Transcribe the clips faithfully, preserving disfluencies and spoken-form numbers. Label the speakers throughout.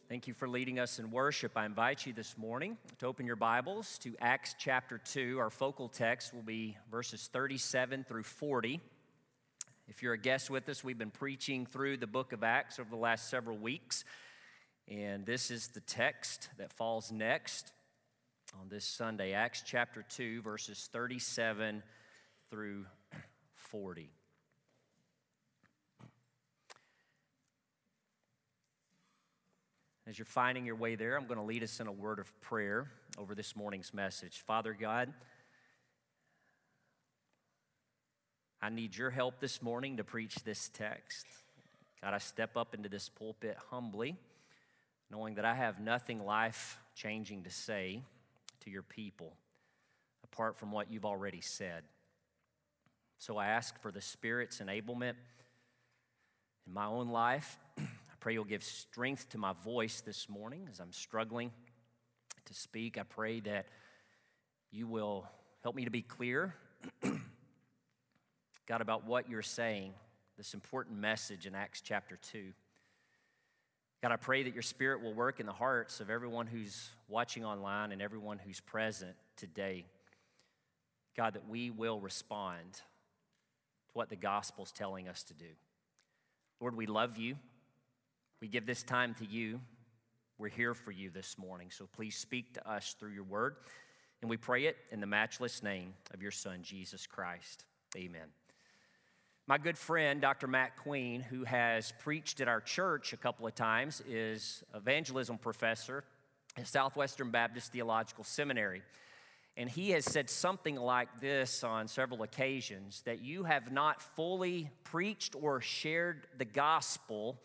Speaker 1: Thank you for leading us in worship. I invite you this morning to open your Bibles to Acts chapter two. Our focal text will be verses thirty-seven through forty. If you're a guest with us, we've been preaching through the book of Acts over the last several weeks, and this is the text that falls next on this Sunday, Acts chapter two, verses thirty-seven through forty. As you're finding your way there, I'm going to lead us in a word of prayer over this morning's message. Father God, I need your help this morning to preach this text. God, I step up into this pulpit humbly, knowing that I have nothing life-changing to say to your people apart from what you've already said. So I ask for the Spirit's enablement in my own life. I pray you'll give strength to my voice this morning as I'm struggling to speak. I pray that you will help me to be clear, God, about what you're saying, this important message in Acts chapter two. God, I pray that your Spirit will work in the hearts of everyone who's watching online and everyone who's present today. God, that we will respond to what the gospel's telling us to do. Lord, we love you. We give this time to you. We're here for you this morning, so please speak to us through your word. And we pray it in the matchless name of your Son, Jesus Christ. Amen. My good friend, Doctor Matt Queen, who has preached at our church a couple of times, is evangelism professor at Southwestern Baptist Theological Seminary. And he has said something like this on several occasions, that you have not fully preached or shared the gospel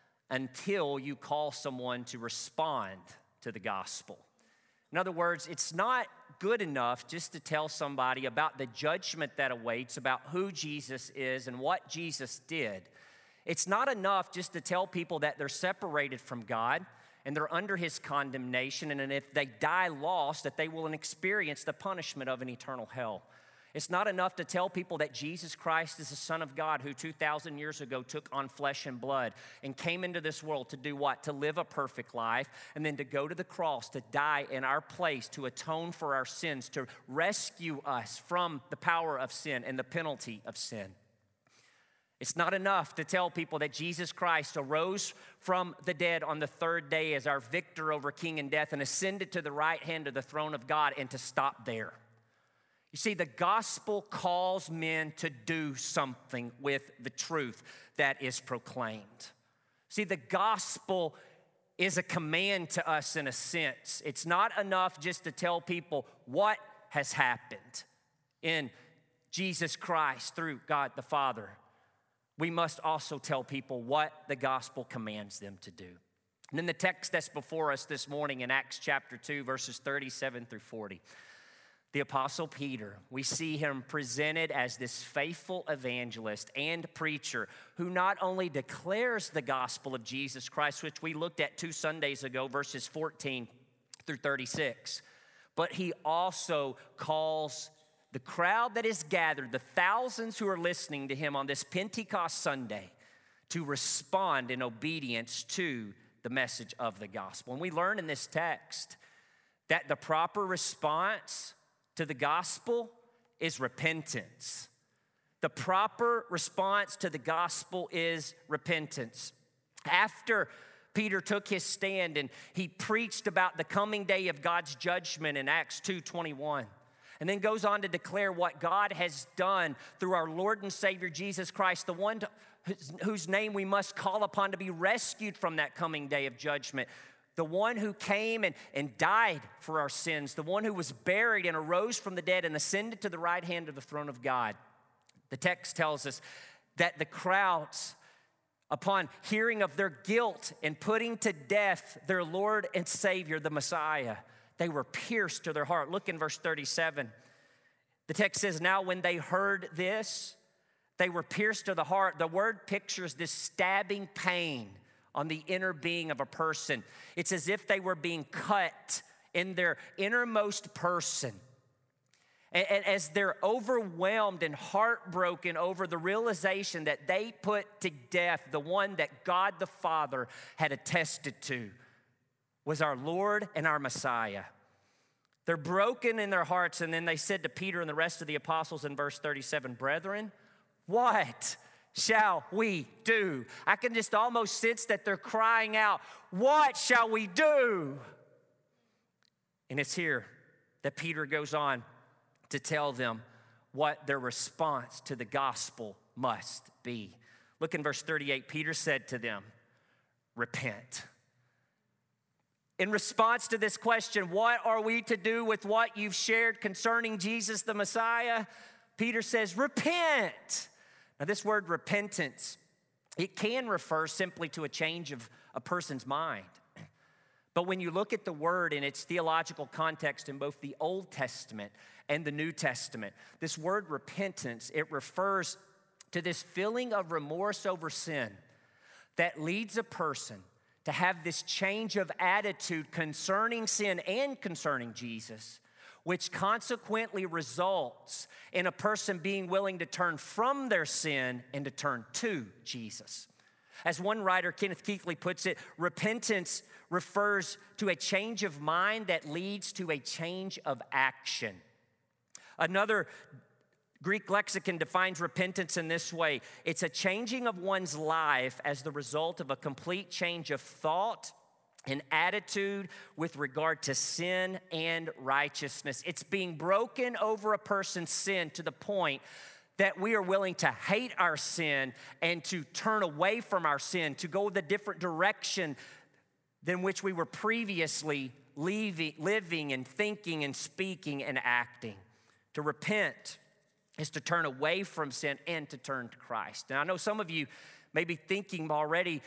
Speaker 1: until you call someone to respond to the gospel. In other words, it's not good enough just to tell somebody about the judgment that awaits, about who Jesus is and what Jesus did. It's not enough just to tell people that they're separated from God and they're under his condemnation, and if they die lost, that they will experience the punishment of an eternal hell. It's not enough to tell people that Jesus Christ is the Son of God who two thousand years ago took on flesh and blood and came into this world to do what? To live a perfect life, and then to go to the cross, to die in our place, to atone for our sins, to rescue us from the power of sin and the penalty of sin. It's not enough to tell people that Jesus Christ arose from the dead on the third day as our victor over king and death and ascended to the right hand of the throne of God, and to stop there. You see, the gospel calls men to do something with the truth that is proclaimed. See, the gospel is a command to us in a sense. It's not enough just to tell people what has happened in Jesus Christ through God the Father. We must also tell people what the gospel commands them to do. And then the text that's before us this morning in Acts chapter two, verses thirty-seven through forty. The Apostle Peter, we see him presented as this faithful evangelist and preacher who not only declares the gospel of Jesus Christ, which we looked at two Sundays ago, verses fourteen through thirty-six, but he also calls the crowd that is gathered, the thousands who are listening to him on this Pentecost Sunday, to respond in obedience to the message of the gospel. And we learn in this text that the proper response to the gospel is repentance. The proper response to the gospel is repentance. After Peter took his stand and he preached about the coming day of God's judgment in Acts two twenty-one, and then goes on to declare what God has done through our Lord and Savior Jesus Christ, the one to, whose name we must call upon to be rescued from that coming day of judgment. The one who came and, and died for our sins, the one who was buried and arose from the dead and ascended to the right hand of the throne of God. The text tells us that the crowds, upon hearing of their guilt and putting to death their Lord and Savior, the Messiah, they were pierced to their heart. Look in verse thirty-seven. The text says, now when they heard this, they were pierced to the heart. The word pictures this stabbing pain on the inner being of a person. It's as if they were being cut in their innermost person. And as they're overwhelmed and heartbroken over the realization that they put to death the one that God the Father had attested to, was our Lord and our Messiah. They're broken in their hearts, and then they said to Peter and the rest of the apostles in verse thirty-seven, brethren, what shall we do? I can just almost sense that they're crying out, what shall we do? And it's here that Peter goes on to tell them what their response to the gospel must be. Look in verse thirty-eight. Peter said to them, repent. In response to this question, what are we to do with what you've shared concerning Jesus the Messiah? Peter says, repent. Now this word repentance, it can refer simply to a change of a person's mind. But when you look at the word in its theological context in both the Old Testament and the New Testament, this word repentance, it refers to this feeling of remorse over sin that leads a person to have this change of attitude concerning sin and concerning Jesus, which consequently results in a person being willing to turn from their sin and to turn to Jesus. As one writer, Kenneth Keithley, puts it, repentance refers to a change of mind that leads to a change of action. Another Greek lexicon defines repentance in this way. It's a changing of one's life as the result of a complete change of thought and attitude with regard to sin and righteousness. It's being broken over a person's sin to the point that we are willing to hate our sin and to turn away from our sin, to go the different direction than which we were previously leaving, living and thinking and speaking and acting. To repent is to turn away from sin and to turn to Christ. And I know some of you may be thinking already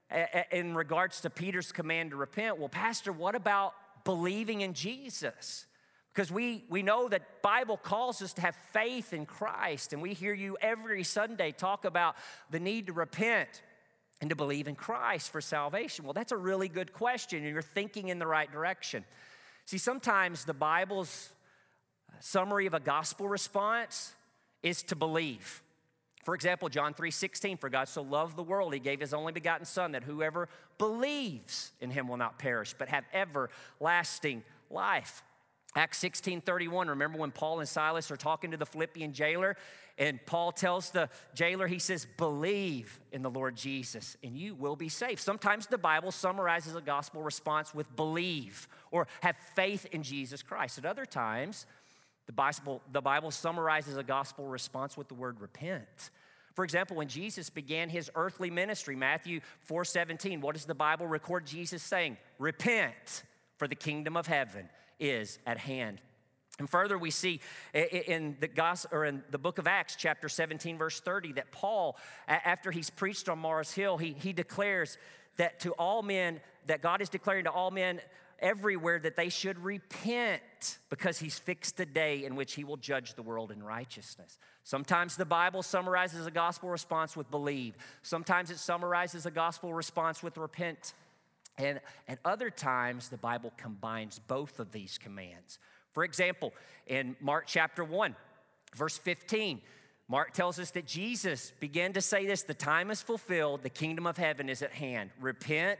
Speaker 1: in regards to Peter's command to repent, well, Pastor, what about believing in Jesus? Because we, we know that Bible calls us to have faith in Christ, and we hear you every Sunday talk about the need to repent and to believe in Christ for salvation. Well, that's a really good question, and you're thinking in the right direction. See, sometimes the Bible's summary of a gospel response is to believe. For example, John three sixteen, for God so loved the world, he gave his only begotten Son, that whoever believes in him will not perish, but have everlasting life. Acts sixteen thirty-one, remember when Paul and Silas are talking to the Philippian jailer, and Paul tells the jailer, he says, believe in the Lord Jesus, and you will be saved. Sometimes the Bible summarizes a gospel response with believe, or have faith in Jesus Christ. At other times, The Bible, the Bible summarizes a gospel response with the word repent. For example, when Jesus began his earthly ministry, Matthew four seventeen, what does the Bible record Jesus saying? Repent, for the kingdom of heaven is at hand. And further, we see in the gospel, or in the book of Acts, chapter seventeen, verse thirty, that Paul, after he's preached on Mars Hill, he, he declares that to all men, that God is declaring to all men everywhere that they should repent, because he's fixed a day in which he will judge the world in righteousness. Sometimes the Bible summarizes a gospel response with believe. Sometimes it summarizes a gospel response with repent. And at other times, the Bible combines both of these commands. For example, in Mark chapter one, verse fifteen, Mark tells us that Jesus began to say this, the time is fulfilled, the kingdom of heaven is at hand. Repent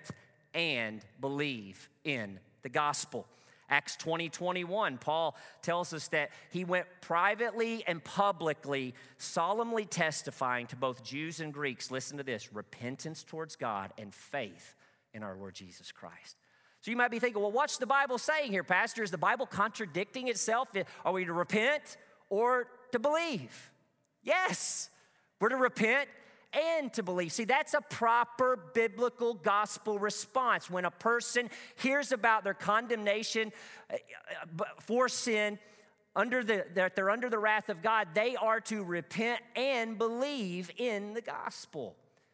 Speaker 1: and believe in the gospel. Acts twenty, twenty-one, Paul tells us that he went privately and publicly, solemnly testifying to both Jews and Greeks, listen to this, repentance towards God and faith in our Lord Jesus Christ. So you might be thinking, well, what's the Bible saying here, Pastor? Is the Bible contradicting itself? Are we to repent or to believe? Yes, we're to repent and to believe. See, that's a proper biblical gospel response. When a person hears about their condemnation for sin, under the, that they're under the wrath of God, they are to repent and believe in the gospel.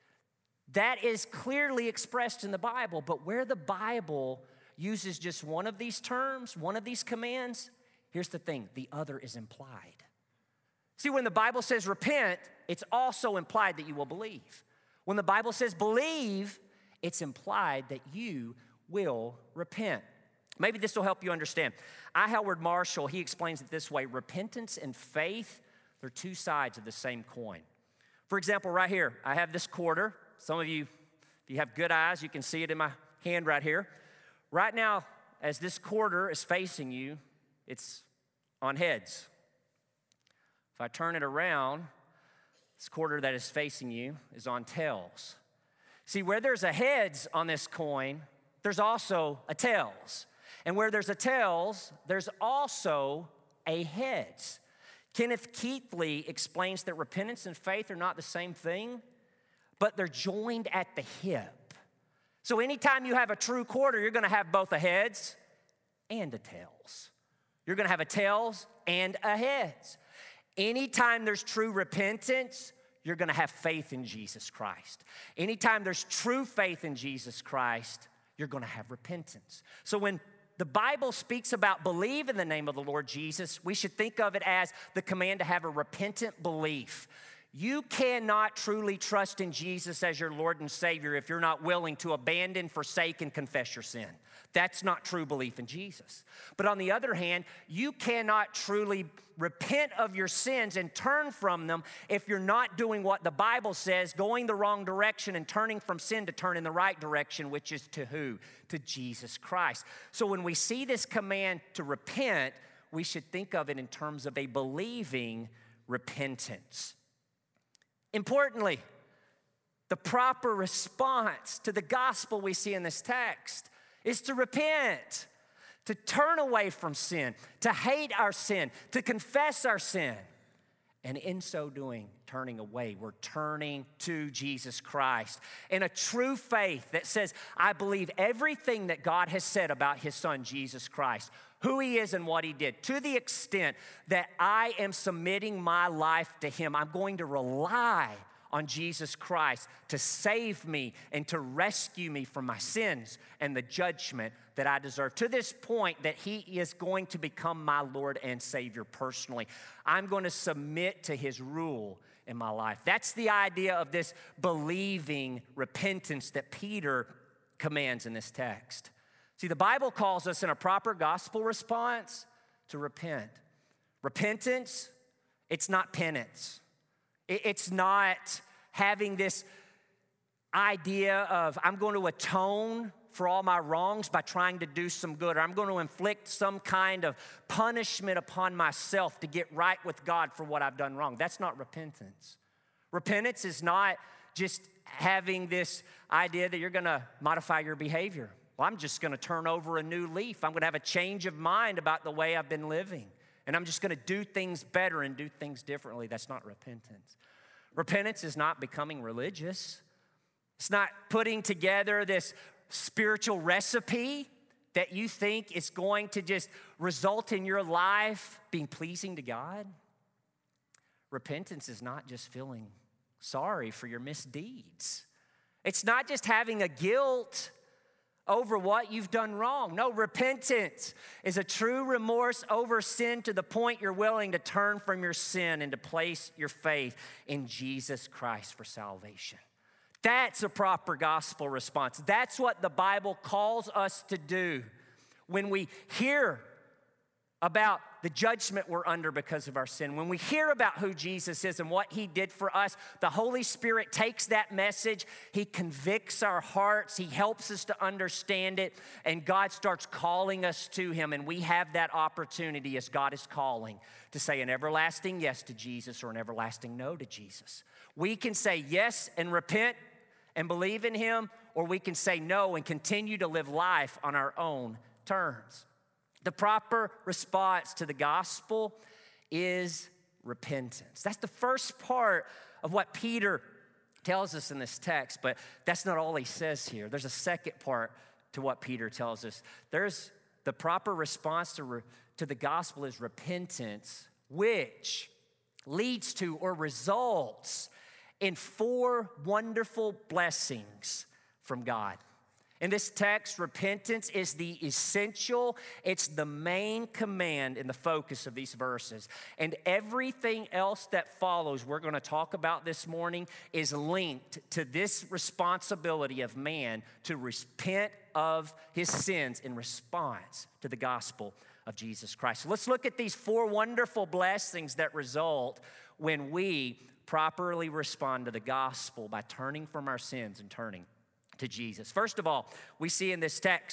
Speaker 1: That is clearly expressed in the Bible, but where the Bible uses just one of these terms, one of these commands, here's the thing, the other is implied. See, when the Bible says repent, it's also implied that you will believe. When the Bible says believe, it's implied that you will repent. Maybe this will help you understand. I. Howard Marshall, he explains it this way. Repentance and faith, they're two sides of the same coin. For example, right here, I have this quarter. Some of you, if you have good eyes, you can see it in my hand right here. right now, as this quarter is facing you, it's on heads. If I turn it around, this quarter that is facing you is on tails. See, where there's a heads on this coin, there's also a tails. And where there's a tails, there's also a heads. Kenneth Keathley explains that repentance and faith are not the same thing, but they're joined at the hip. So anytime you have a true quarter, you're gonna have both a heads and a tails. You're gonna have a tails and a heads. Anytime there's true repentance, you're gonna have faith in Jesus Christ. Anytime there's true faith in Jesus Christ, you're gonna have repentance. So when the Bible speaks about believe in the name of the Lord Jesus, we should think of it as the command to have a repentant belief. You cannot truly trust in Jesus as your Lord and Savior if you're not willing to abandon, forsake, and confess your sin. That's not true belief in Jesus. But on the other hand, you cannot truly repent of your sins and turn from them if you're not doing what the Bible says, going the wrong direction and turning from sin to turn in the right direction, which is to who? To Jesus Christ. So when we see this command to repent, we should think of it in terms of a believing repentance. Importantly, the proper response to the gospel we see in this text is to repent, to turn away from sin, to hate our sin, to confess our sin. And in so doing, turning away, we're turning to Jesus Christ in a true faith that says, I believe everything that God has said about his son, Jesus Christ, who he is and what he did, to the extent that I am submitting my life to him. I'm going to rely on Jesus Christ to save me and to rescue me from my sins and the judgment that I deserve. To this point that he is going to become my Lord and Savior personally. I'm going to submit to his rule in my life. That's the idea of this believing repentance that Peter commands in this text. See, the Bible calls us in a proper gospel response to repent. Repentance, it's not penance. It's not having this idea of I'm going to atone for all my wrongs by trying to do some good, or I'm going to inflict some kind of punishment upon myself to get right with God for what I've done wrong. That's not repentance. Repentance is not just having this idea that you're going to modify your behavior. Well, I'm just going to turn over a new leaf. I'm going to have a change of mind about the way I've been living. And I'm just going to do things better and do things differently. That's not repentance. Repentance is not becoming religious. It's not putting together this spiritual recipe that you think is going to just result in your life being pleasing to God. Repentance is not just feeling sorry for your misdeeds. It's not just having a guilt over what you've done wrong. No, repentance is a true remorse over sin to the point you're willing to turn from your sin and to place your faith in Jesus Christ for salvation. That's a proper gospel response. That's what the Bible calls us to do when we hear about the judgment we're under because of our sin. When we hear about who Jesus is and what he did for us, the Holy Spirit takes that message, he convicts our hearts, he helps us to understand it, and God starts calling us to him, and we have that opportunity as God is calling to say an everlasting yes to Jesus or an everlasting no to Jesus. We can say yes and repent and believe in him, or we can say no and continue to live life on our own terms. The proper response to the gospel is repentance. That's the first part of what Peter tells us in this text, but that's not all he says here. There's a second part to what Peter tells us. There's the proper response to, re, to the gospel is repentance, which leads to or results in four wonderful blessings from God. In this text, repentance is the essential, it's the main command in the focus of these verses. And everything else that follows, we're going to talk about this morning, is linked to this responsibility of man to repent of his sins in response to the gospel of Jesus Christ. So let's look at these four wonderful blessings that result when we properly respond to the gospel by turning from our sins and turning to Jesus. First of all, we see in this text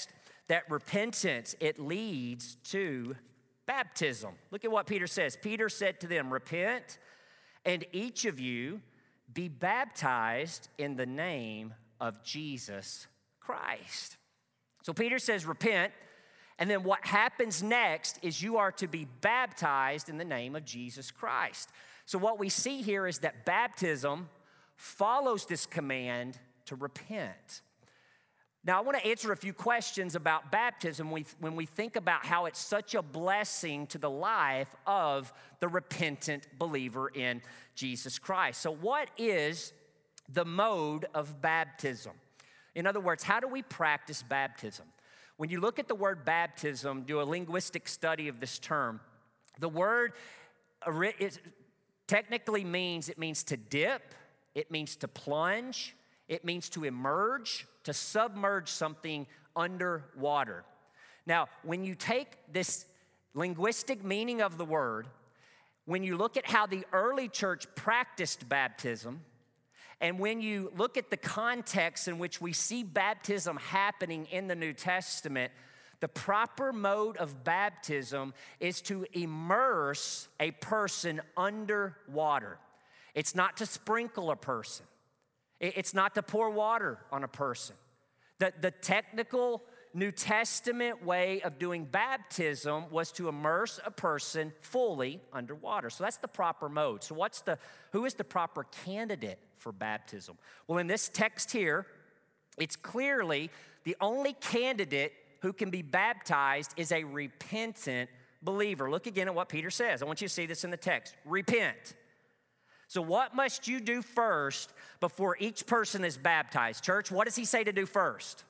Speaker 1: that repentance, it leads to baptism. Look at what Peter says. Peter said to them, repent, and each of you be baptized in the name of Jesus Christ. So Peter says, repent, and then what happens next is you are to be baptized in the name of Jesus Christ. So what we see here is that baptism follows this command to repent. Now, I want to answer a few questions about baptism when we think about how it's such a blessing to the life of the repentant believer in Jesus Christ. So what is the mode of baptism? In other words, how do we practice baptism? When you look at the word baptism, do a linguistic study of this term, the word is, technically means, it means to dip, it means to plunge, it means to emerge, to submerge something underwater. Now, when you take this linguistic meaning of the word, when you look at how the early church practiced baptism, and when you look at the context in which we see baptism happening in the New Testament, the proper mode of baptism is to immerse a person underwater. It's not to sprinkle a person. It's not to pour water on a person. The, the technical New Testament way of doing baptism was to immerse a person fully underwater. So that's the proper mode. So what's the, who is the proper candidate for baptism? Well, in this text here, it's clearly the only candidate who can be baptized is a repentant believer. Look again at what Peter says. I want you to see this in the text. Repent. So what must you do first before each person is baptized? Church, what does he say to do first?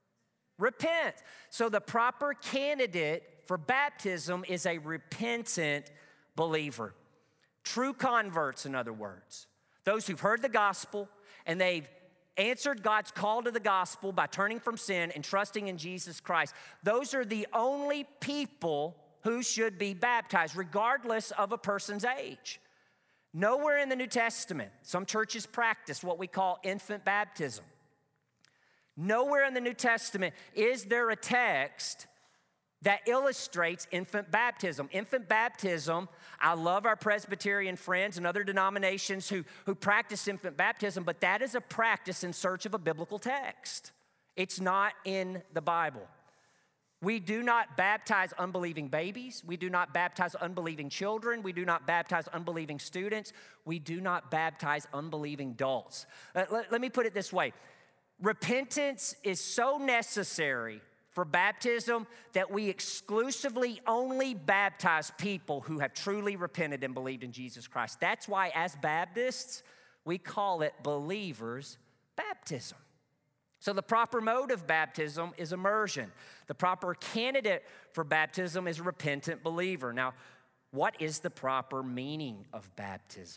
Speaker 1: Repent. So the proper candidate for baptism is a repentant believer. True converts, in other words. Those who've heard the gospel and they've answered God's call to the gospel by turning from sin and trusting in Jesus Christ. Those are the only people who should be baptized, regardless of a person's age. Nowhere in the New Testament, some churches practice what we call infant baptism. Nowhere in the New Testament is there a text that illustrates infant baptism. Infant baptism, I love our Presbyterian friends and other denominations who, who practice infant baptism, but that is a practice in search of a biblical text. It's not in the Bible. We do not baptize unbelieving babies. We do not baptize unbelieving children. We do not baptize unbelieving students. We do not baptize unbelieving adults. Uh, let, let me put it this way. Repentance is so necessary for baptism that we exclusively only baptize people who have truly repented and believed in Jesus Christ. That's why, as Baptists, we call it believers' baptism. So the proper mode of baptism is immersion. The proper candidate for baptism is a repentant believer. Now, what is the proper meaning of baptism?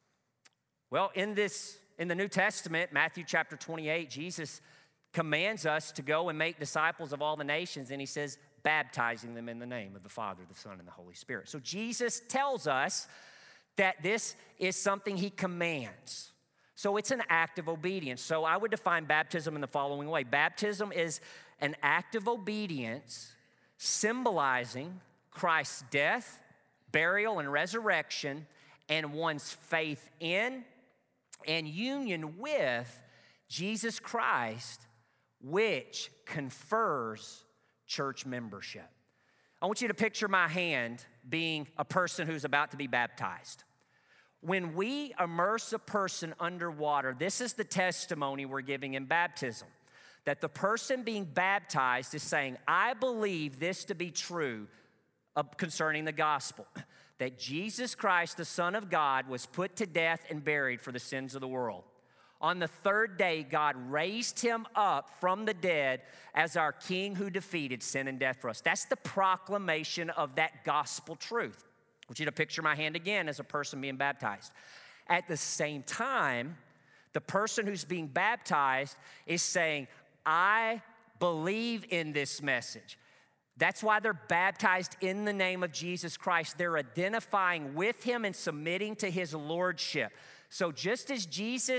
Speaker 1: Well, in this, in the New Testament, Matthew chapter twenty-eight, Jesus commands us to go and make disciples of all the nations, and he says, baptizing them in the name of the Father, the Son, and the Holy Spirit. So Jesus tells us that this is something he commands. So it's an act of obedience. So I would define baptism in the following way. Baptism is an act of obedience symbolizing Christ's death, burial, and resurrection, and one's faith in and union with Jesus Christ, which confers church membership. I want you to picture my hand being a person who's about to be baptized. When we immerse a person underwater, this is the testimony we're giving in baptism, that the person being baptized is saying, I believe this to be true concerning the gospel, that Jesus Christ, the Son of God, was put to death and buried for the sins of the world. On the third day, God raised him up from the dead as our King who defeated sin and death for us. That's the proclamation of that gospel truth. I want you to picture my hand again as a person being baptized. At the same time, the person who's being baptized is saying, I believe in this message. That's why they're baptized in the name of Jesus Christ. They're identifying with him and submitting to his lordship. So just as Jesus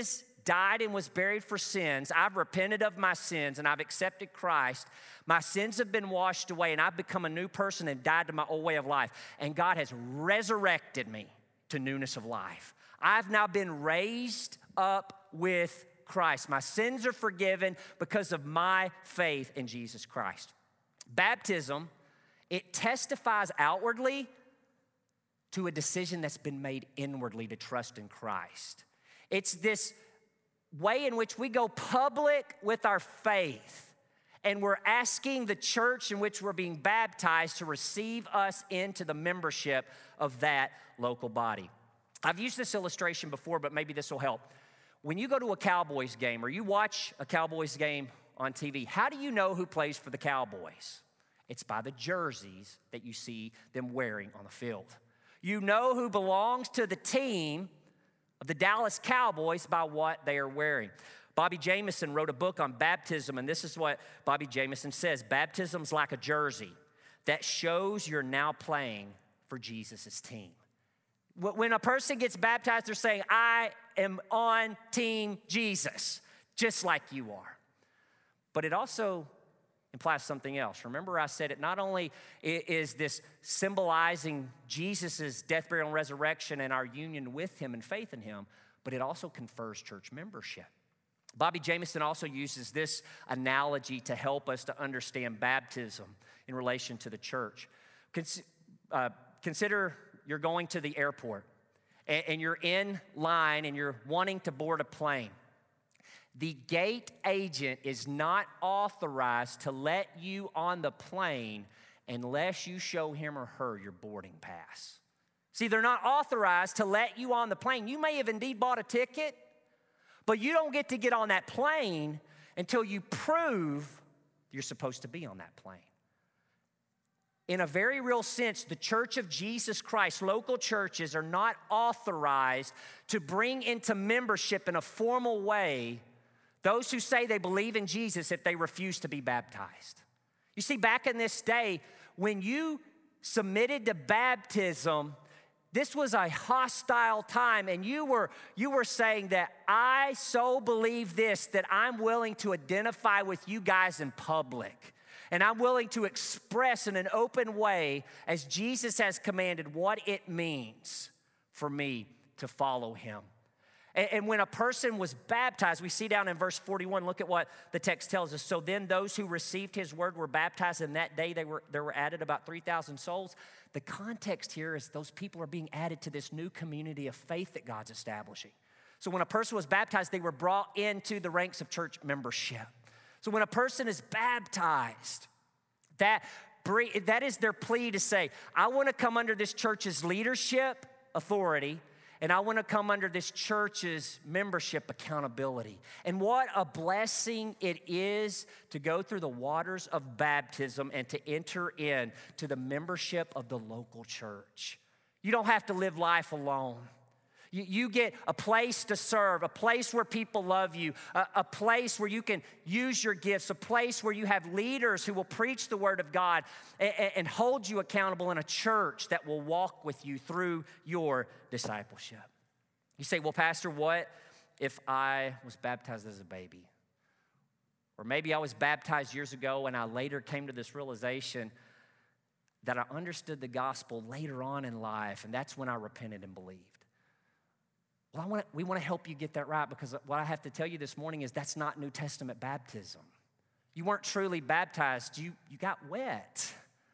Speaker 1: died and was buried for sins. I've repented of my sins and I've accepted Christ. My sins have been washed away and I've become a new person and died to my old way of life. And God has resurrected me to newness of life. I've now been raised up with Christ. My sins are forgiven because of my faith in Jesus Christ. Baptism, it testifies outwardly to a decision that's been made inwardly to trust in Christ. It's this way in which we go public with our faith, and we're asking the church in which we're being baptized to receive us into the membership of that local body. I've used this illustration before, but maybe this will help. When you go to a Cowboys game or you watch a Cowboys game on T V, how do you know who plays for the Cowboys? It's by the jerseys that you see them wearing on the field. You know who belongs to the team of the Dallas Cowboys by what they are wearing. Bobby Jamieson wrote a book on baptism, and this is what Bobby Jamieson says. Baptism's like a jersey that shows you're now playing for Jesus' team. When a person gets baptized, they're saying, I am on Team Jesus, just like you are. But it also implies something else. Remember I said it not only is this symbolizing Jesus' death, burial, and resurrection and our union with him and faith in him, but it also confers church membership. Bobby Jamieson also uses this analogy to help us to understand baptism in relation to the church. Cons- uh, consider you're going to the airport and, and you're in line and you're wanting to board a plane. The gate agent is not authorized to let you on the plane unless you show him or her your boarding pass. See, they're not authorized to let you on the plane. You may have indeed bought a ticket, but you don't get to get on that plane until you prove you're supposed to be on that plane. In a very real sense, the Church of Jesus Christ, local churches, are not authorized to bring into membership in a formal way those who say they believe in Jesus if they refuse to be baptized. You see, back in this day, when you submitted to baptism, this was a hostile time, and you were, you were saying that I so believe this that I'm willing to identify with you guys in public. And I'm willing to express in an open way, as Jesus has commanded, what it means for me to follow him. And when a person was baptized, we see down in verse forty-one, look at what the text tells us. So then those who received his word were baptized, and that day they were, there were added about three thousand souls. The context here is those people are being added to this new community of faith that God's establishing. So when a person was baptized, they were brought into the ranks of church membership. So when a person is baptized, that, that is their plea to say, I want to come under this church's leadership authority, and I want to come under this church's membership accountability. And what a blessing it is to go through the waters of baptism and to enter in to the membership of the local church. You don't have to live life alone. You, you get a place to serve, a place where people love you, a, a place where you can use your gifts, a place where you have leaders who will preach the word of God and, and hold you accountable, in a church that will walk with you through your discipleship. You say, well, Pastor, what if I was baptized as a baby? Or maybe I was baptized years ago and I later came to this realization that I understood the gospel later on in life, and that's when I repented and believed. Well, I want to, we want to help you get that right, because what I have to tell you this morning is that's not New Testament baptism. You weren't truly baptized. You, you got wet.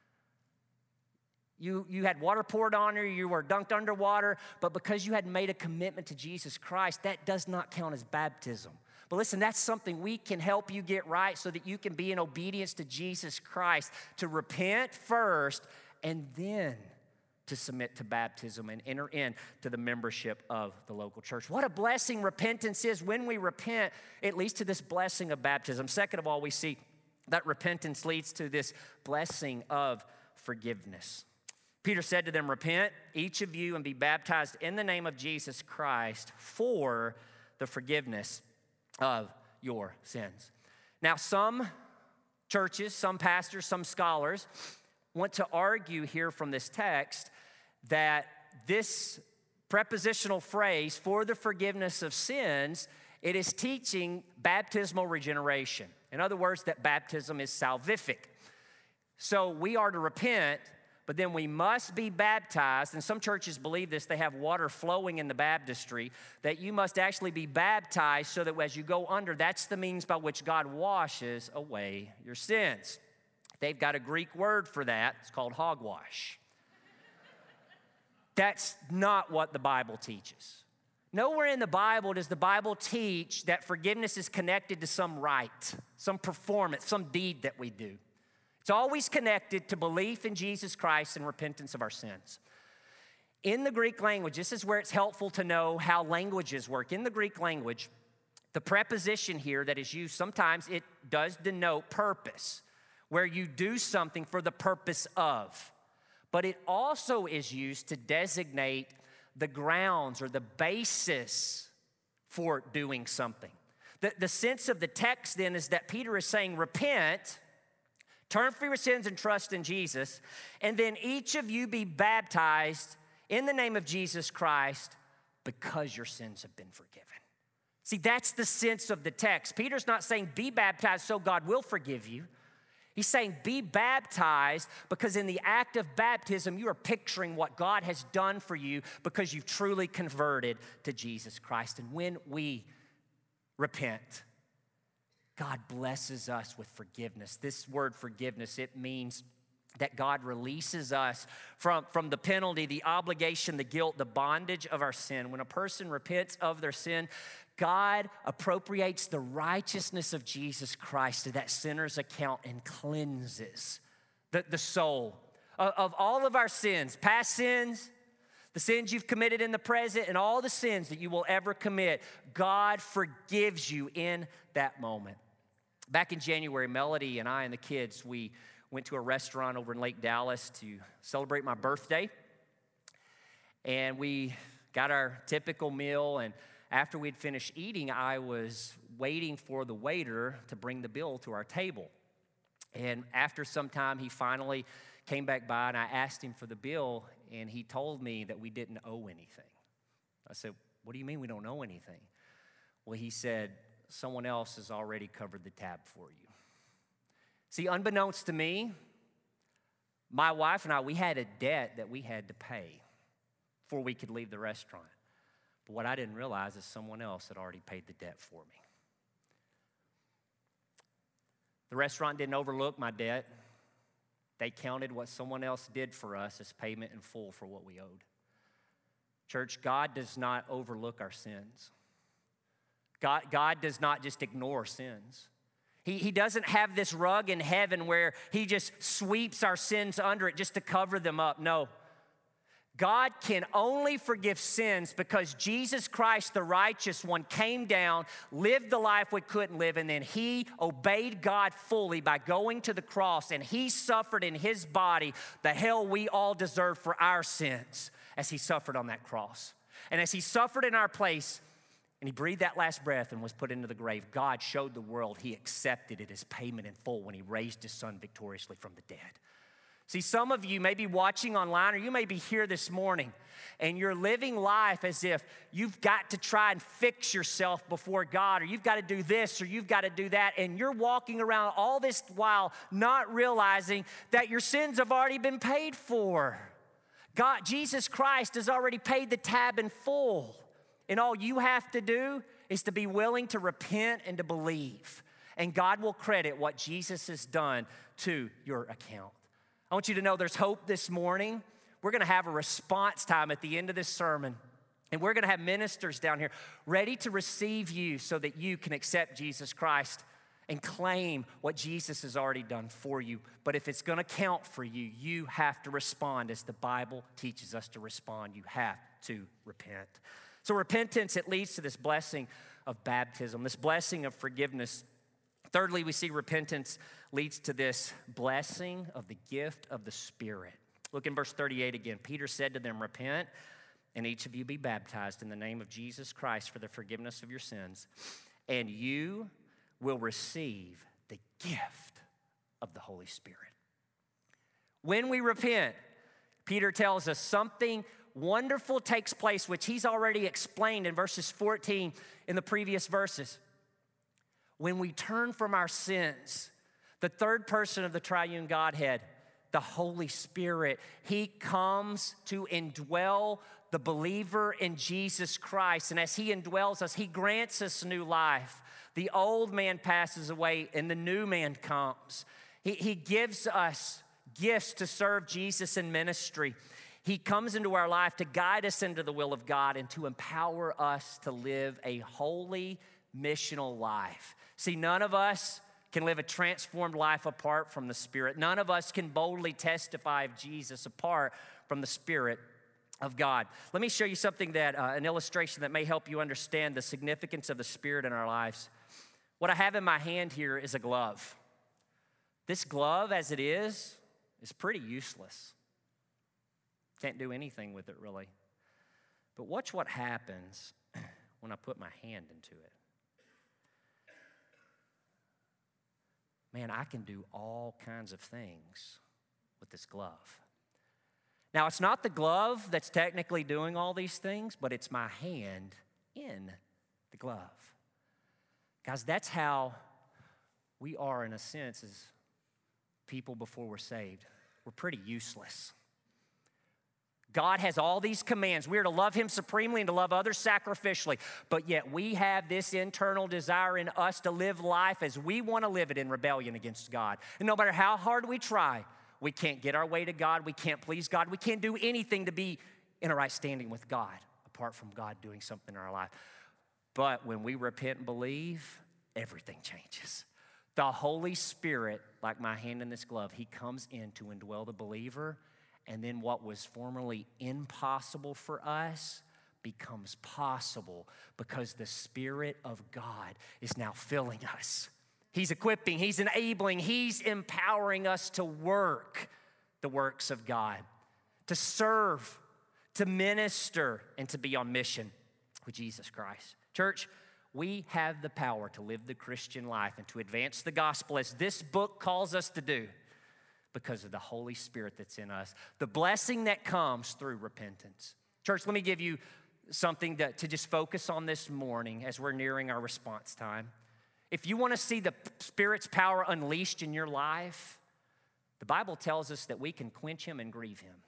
Speaker 1: You, you had water poured on you. You were dunked underwater. But because you had made a commitment to Jesus Christ, that does not count as baptism. But listen, that's something we can help you get right so that you can be in obedience to Jesus Christ, to repent first and then to submit to baptism and enter in to the membership of the local church. What a blessing repentance is. When we repent, it leads to this blessing of baptism. Second of all, we see that repentance leads to this blessing of forgiveness. Peter said to them, repent, each of you, and be baptized in the name of Jesus Christ for the forgiveness of your sins. Now, some churches, some pastors, some scholars want to argue here from this text that this prepositional phrase, for the forgiveness of sins, It is teaching baptismal regeneration. In other words, that baptism is salvific. So we are to repent, but then we must be baptized. And some churches believe this. They have water flowing in the baptistry, that you must actually be baptized so that as you go under, that's the means by which God washes away your sins. They've got a Greek word for that. It's called hogwash. That's not what the Bible teaches. Nowhere in the Bible does the Bible teach that forgiveness is connected to some rite, some performance, some deed that we do. It's always connected to belief in Jesus Christ and repentance of our sins. In the Greek language, this is where it's helpful to know how languages work. In the Greek language, the preposition here that is used, sometimes it does denote purpose, where you do something for the purpose of. But it also is used to designate the grounds or the basis for doing something. The, the sense of the text then is that Peter is saying, repent, turn from your sins and trust in Jesus, and then each of you be baptized in the name of Jesus Christ because your sins have been forgiven. See, that's the sense of the text. Peter's not saying be baptized so God will forgive you. He's saying be baptized because in the act of baptism, you are picturing what God has done for you because you've truly converted to Jesus Christ. And when we repent, God blesses us with forgiveness. This word forgiveness, it means that God releases us from, from the penalty, the obligation, the guilt, the bondage of our sin. When a person repents of their sin, God appropriates the righteousness of Jesus Christ to that sinner's account and cleanses the, the soul of, of all of our sins, past sins, the sins you've committed in the present, and all the sins that you will ever commit. God forgives you in that moment. Back in January, Melody and I and the kids, we went to a restaurant over in Lake Dallas to celebrate my birthday. And we got our typical meal, and after we'd finished eating, I was waiting for the waiter to bring the bill to our table. And after some time, he finally came back by, and I asked him for the bill, and he told me that we didn't owe anything. I said, what do you mean we don't owe anything? Well, he said, someone else has already covered the tab for you. See, unbeknownst to me, my wife and I, we had a debt that we had to pay before we could leave the restaurant. But what I didn't realize is someone else had already paid the debt for me. The restaurant didn't overlook my debt. They counted what someone else did for us as payment in full for what we owed. Church, God does not overlook our sins. God, God does not just ignore sins. He, he doesn't have this rug in heaven where he just sweeps our sins under it just to cover them up. No. God can only forgive sins because Jesus Christ, the righteous one, came down, lived the life we couldn't live, and then he obeyed God fully by going to the cross, and he suffered in his body the hell we all deserve for our sins as he suffered on that cross. And as he suffered in our place, and he breathed that last breath and was put into the grave, God showed the world he accepted it as payment in full when he raised his son victoriously from the dead. See, some of you may be watching online, or you may be here this morning, and you're living life as if you've got to try and fix yourself before God, or you've got to do this, or you've got to do that, and you're walking around all this while not realizing that your sins have already been paid for. God, Jesus Christ has already paid the tab in full. And all you have to do is to be willing to repent and to believe. And God will credit what Jesus has done to your account. I want you to know there's hope this morning. We're going to have a response time at the end of this sermon. And we're going to have ministers down here ready to receive you so that you can accept Jesus Christ and claim what Jesus has already done for you. But if it's going to count for you, you have to respond as the Bible teaches us to respond. You have to repent. So repentance, it leads to this blessing of baptism, this blessing of forgiveness. Thirdly, we see repentance leads to this blessing of the gift of the Spirit. Look in verse thirty-eight again. Peter said to them, repent, and each of you be baptized in the name of Jesus Christ for the forgiveness of your sins, and you will receive the gift of the Holy Spirit. When we repent, Peter tells us something wonderful takes place, which he's already explained in verses fourteen in the previous verses. When we turn from our sins, the third person of the triune Godhead, the Holy Spirit, he comes to indwell the believer in Jesus Christ. And as he indwells us, he grants us new life. The old man passes away and the new man comes. He, he gives us gifts to serve Jesus in ministry. He comes into our life to guide us into the will of God and to empower us to live a holy, missional life. See, none of us can live a transformed life apart from the Spirit. None of us can boldly testify of Jesus apart from the Spirit of God. Let me show you something that, uh, an illustration that may help you understand the significance of the Spirit in our lives. What I have in my hand here is a glove. This glove, as it is, is pretty useless. Can't do anything with it, really. But watch what happens when I put my hand into it. Man, I can do all kinds of things with this glove. Now, it's not the glove that's technically doing all these things, but it's my hand in the glove. Guys, that's how we are, in a sense, as people before we're saved. We're pretty useless. God has all these commands. We are to love him supremely and to love others sacrificially. But yet we have this internal desire in us to live life as we want to live it in rebellion against God. And no matter how hard we try, we can't get our way to God. We can't please God. We can't do anything to be in a right standing with God apart from God doing something in our life. But when we repent and believe, everything changes. The Holy Spirit, like my hand in this glove, he comes in to indwell the believer. And then what was formerly impossible for us becomes possible because the Spirit of God is now filling us. He's equipping, he's enabling, he's empowering us to work the works of God, to serve, to minister, and to be on mission with Jesus Christ. Church, we have the power to live the Christian life and to advance the gospel as this book calls us to do, because of the Holy Spirit that's in us, the blessing that comes through repentance. Church, let me give you something that, to just focus on this morning as we're nearing our response time. If you want to see the Spirit's power unleashed in your life, the Bible tells us that we can quench him and grieve him.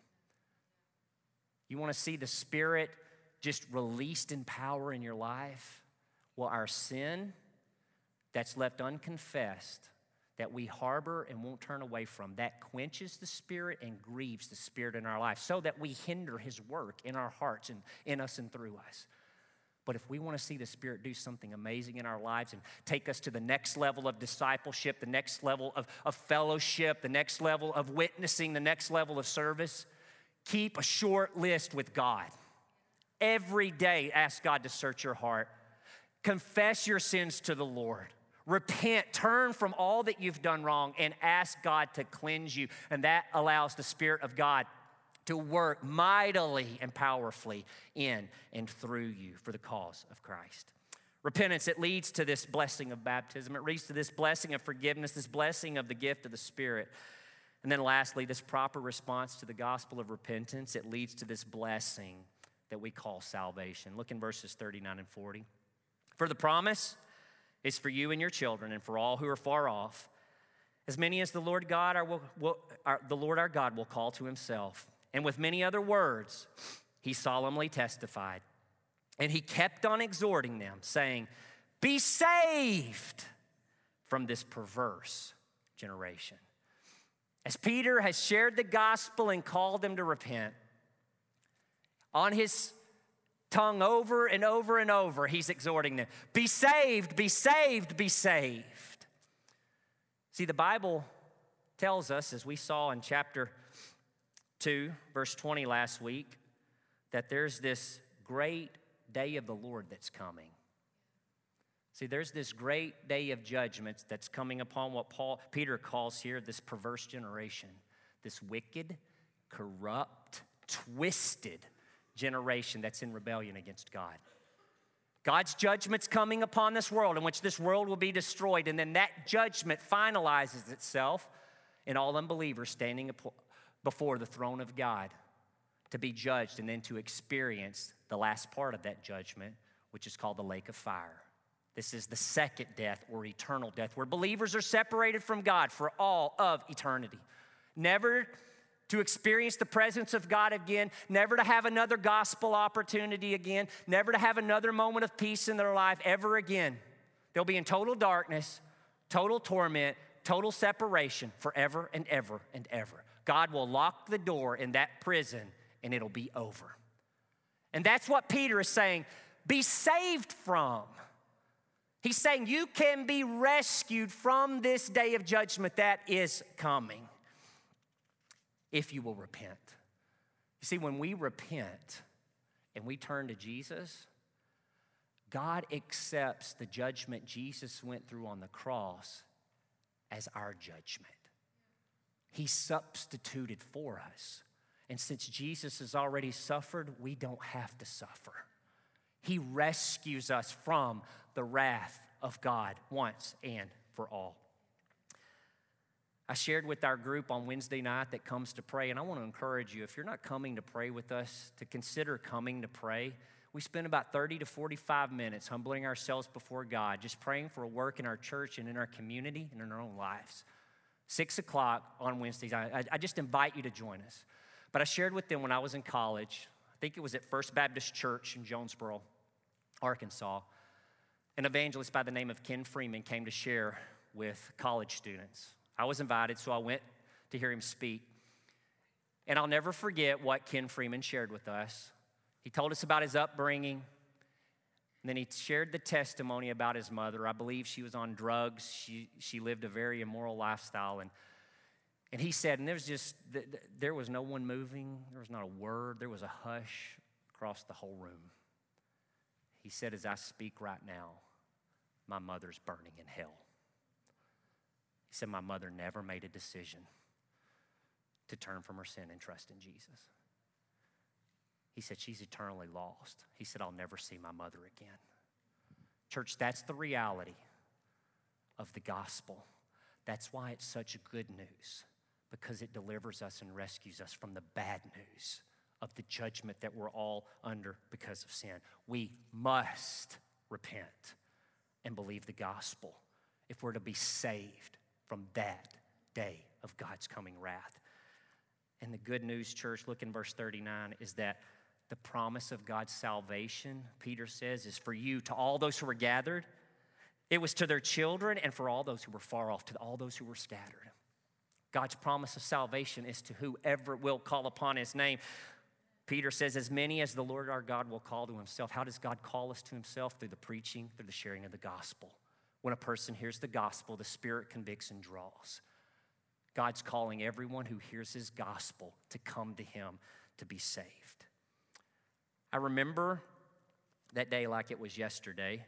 Speaker 1: You want to see the Spirit just released in power in your life? Well, our sin that's left unconfessed, that we harbor and won't turn away from, that quenches the Spirit and grieves the Spirit in our life so that we hinder his work in our hearts and in us and through us. But if we want to see the Spirit do something amazing in our lives and take us to the next level of discipleship, the next level of, of fellowship, the next level of witnessing, the next level of service, keep a short list with God. Every day, ask God to search your heart. Confess your sins to the Lord. Repent, turn from all that you've done wrong, and ask God to cleanse you. And that allows the Spirit of God to work mightily and powerfully in and through you for the cause of Christ. Repentance, it leads to this blessing of baptism. It leads to this blessing of forgiveness, this blessing of the gift of the Spirit. And then lastly, this proper response to the gospel of repentance, it leads to this blessing that we call salvation. Look in verses thirty-nine and forty. For the promise is for you and your children and for all who are far off, as many as the Lord God our, will, will, our, the Lord our God will call to himself. And with many other words, he solemnly testified. And he kept on exhorting them, saying, be saved from this perverse generation. As Peter has shared the gospel and called them to repent, on his tongue over and over and over, he's exhorting them, be saved, be saved, be saved. See, the Bible tells us, as we saw in chapter two, verse twenty last week, that there's this great day of the Lord that's coming. See, there's this great day of judgment that's coming upon what Paul, Peter calls here this perverse generation, this wicked, corrupt, twisted generation that's in rebellion against God. God's judgment's coming upon this world in which this world will be destroyed, and then that judgment finalizes itself in all unbelievers standing before the throne of God to be judged and then to experience the last part of that judgment, which is called the lake of fire. This is the second death or eternal death, where believers are separated from God for all of eternity. Never to experience the presence of God again, never to have another gospel opportunity again, never to have another moment of peace in their life ever again. They'll be in total darkness, total torment, total separation forever and ever and ever. God will lock the door in that prison and it'll be over. And that's what Peter is saying, be saved from. He's saying you can be rescued from this day of judgment that is coming if you will repent. You see, when we repent and we turn to Jesus, God accepts the judgment Jesus went through on the cross as our judgment. He substituted for us. And since Jesus has already suffered, we don't have to suffer. He rescues us from the wrath of God once and for all. I shared with our group on Wednesday night that comes to pray, and I want to encourage you, if you're not coming to pray with us, to consider coming to pray. We spend about thirty to forty-five minutes humbling ourselves before God, just praying for a work in our church and in our community and in our own lives. Six o'clock on Wednesdays, I, I just invite you to join us. But I shared with them when I was in college, I think it was at First Baptist Church in Jonesboro, Arkansas, an evangelist by the name of Ken Freeman came to share with college students. I was invited, so I went to hear him speak. And I'll never forget what Ken Freeman shared with us. He told us about his upbringing, and then he shared the testimony about his mother. I believe she was on drugs. She, she lived a very immoral lifestyle. And, and he said, and there was just, there was no one moving. There was not a word. There was a hush across the whole room. He said, as I speak right now, my mother's burning in hell. He said, my mother never made a decision to turn from her sin and trust in Jesus. He said, she's eternally lost. He said, I'll never see my mother again. Church, that's the reality of the gospel. That's why it's such good news, because it delivers us and rescues us from the bad news of the judgment that we're all under because of sin. We must repent and believe the gospel if we're to be saved from that day of God's coming wrath. And the good news, church, look in verse thirty-nine, is that the promise of God's salvation, Peter says, is for you, to all those who were gathered. It was to their children and for all those who were far off, to all those who were scattered. God's promise of salvation is to whoever will call upon his name. Peter says, as many as the Lord our God will call to himself. How does God call us to himself? Through the preaching, through the sharing of the gospel. When a person hears the gospel, the Spirit convicts and draws. God's calling everyone who hears his gospel to come to him to be saved. I remember that day like it was yesterday.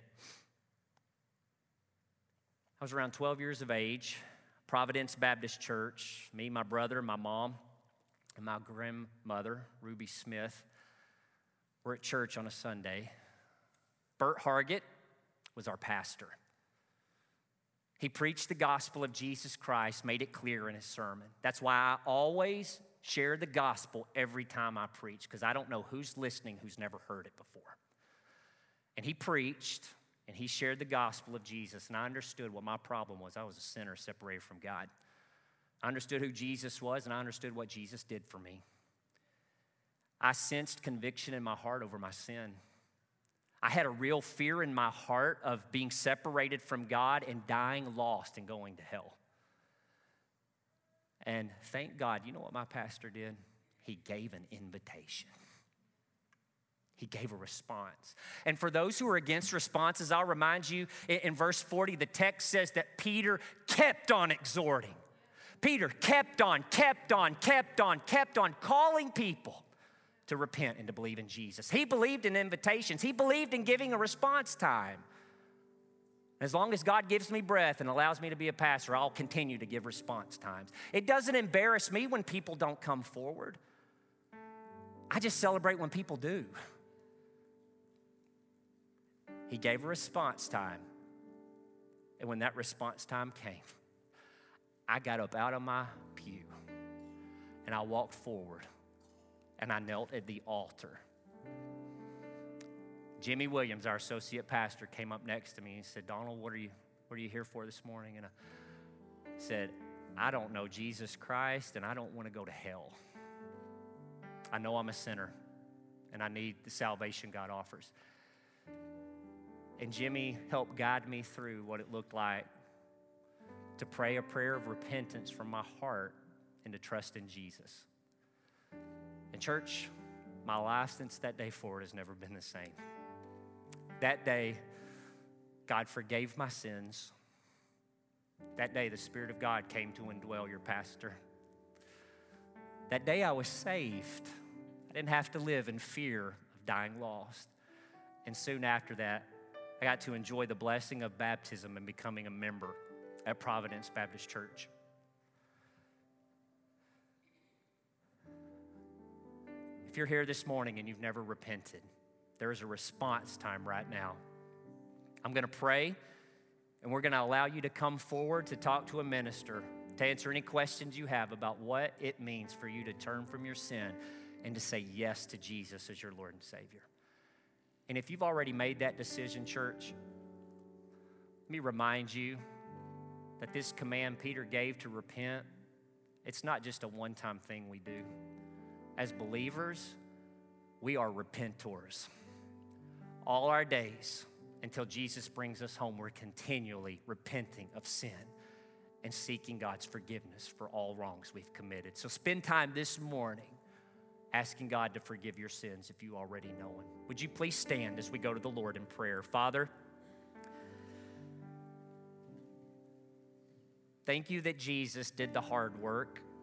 Speaker 1: I was around twelve years of age, Providence Baptist Church. Me, my brother, my mom, and my grandmother, Ruby Smith, were at church on a Sunday. Bert Hargett was our pastor. He preached the gospel of Jesus Christ, made it clear in his sermon. That's why I always share the gospel every time I preach, because I don't know who's listening who's never heard it before. And he preached, and he shared the gospel of Jesus, and I understood what my problem was. I was a sinner separated from God. I understood who Jesus was, and I understood what Jesus did for me. I sensed conviction in my heart over my sin. I had a real fear in my heart of being separated from God and dying lost and going to hell. And thank God, you know what my pastor did? He gave an invitation. He gave a response. And for those who are against responses, I'll remind you, in, in verse forty, the text says that Peter kept on exhorting. Peter kept on, kept on, kept on, kept on calling people to repent and to believe in Jesus. He believed in invitations. He believed in giving a response time. As long as God gives me breath and allows me to be a pastor, I'll continue to give response times. It doesn't embarrass me when people don't come forward. I just celebrate when people do. He gave a response time. And when that response time came, I got up out of my pew and I walked forward and I knelt at the altar. Jimmy Williams, our associate pastor, came up next to me and said, Donald, what are you, what are you here for this morning? And I said, I don't know Jesus Christ, and I don't want to go to hell. I know I'm a sinner, and I need the salvation God offers. And Jimmy helped guide me through what it looked like to pray a prayer of repentance from my heart and to trust in Jesus. And church, my life since that day forward has never been the same. That day, God forgave my sins. That day, the Spirit of God came to indwell your pastor. That day, I was saved. I didn't have to live in fear of dying lost. And soon after that, I got to enjoy the blessing of baptism and becoming a member at Providence Baptist Church. If you're here this morning and you've never repented, there is a response time right now. I'm going to pray, and we're going to allow you to come forward to talk to a minister, to answer any questions you have about what it means for you to turn from your sin and to say yes to Jesus as your Lord and Savior. And if you've already made that decision, church, let me remind you that this command Peter gave to repent, it's not just a one-time thing we do. As believers, we are repentors. All our days until Jesus brings us home, we're continually repenting of sin and seeking God's forgiveness for all wrongs we've committed. So spend time this morning asking God to forgive your sins if you already know Him. Would you please stand as we go to the Lord in prayer? Father, thank you that Jesus did the hard work